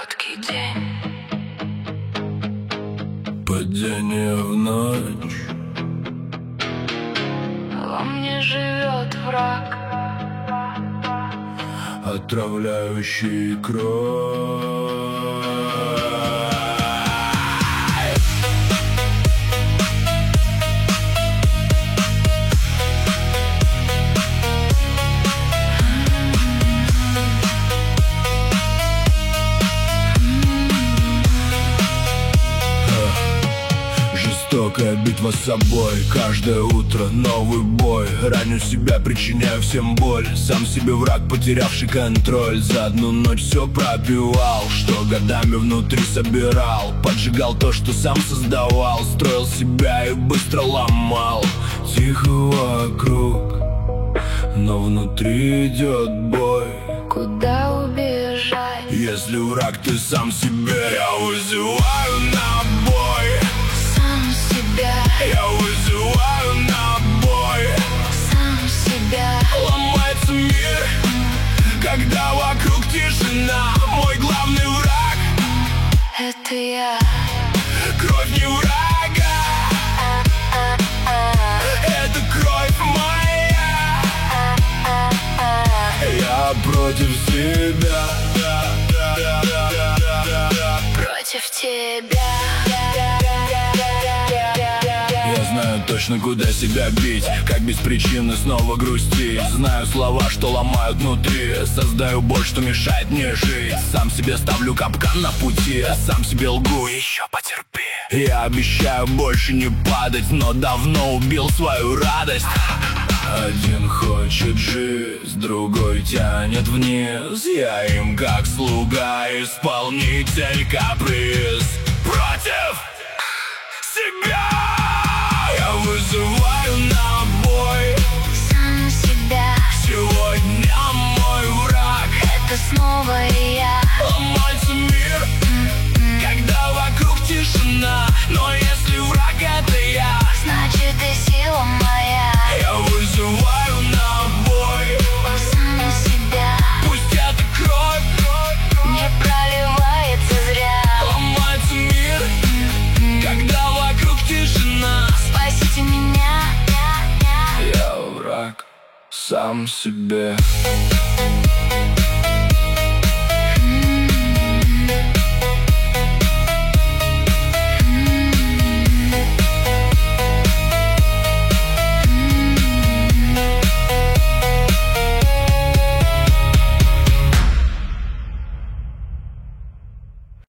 короткий день, падение в ночь. во мне живет враг, Отравляющий кровь. Жестокая битва с собой. Каждое утро новый бой. Раню себя, причиняю всем боль. Сам себе враг, потерявший контроль. За одну ночь все пропивал, что годами внутри собирал. Поджигал то, что сам создавал. Строил себя и быстро ломал. Тихо вокруг, но внутри идет бой. куда убежать? Если враг ты сам себе, я вызываю на бой. Сам себя, Я вызываю на бой. сам себя. Ломается мир, когда вокруг тишина. Мой главный враг — это я. кровь не врага, это кровь моя. Я против себя, Против тебя. я знаю точно, куда себя бить. Как без причины снова грустить. Знаю слова, что ломают внутри. Создаю боль, что мешает мне жить. Сам себе ставлю капкан на пути. Сам себе лгу, еще потерпи. Я обещаю больше не падать, но давно убил свою радость. Один хочет жизнь, другой тянет вниз. Я им как слуга, исполнитель каприз. Против себя я вызываю на бой. Сам себя, Сегодня мой враг — это снова я. ломается мир, когда вокруг тишина. Но если враг это я, Значит, и сила моя. я вызываю на бой. Сам себя, Пусть эта кровь не проливается зря. ломается мир, когда вокруг тишина. Спасите меня. Я враг сам себе.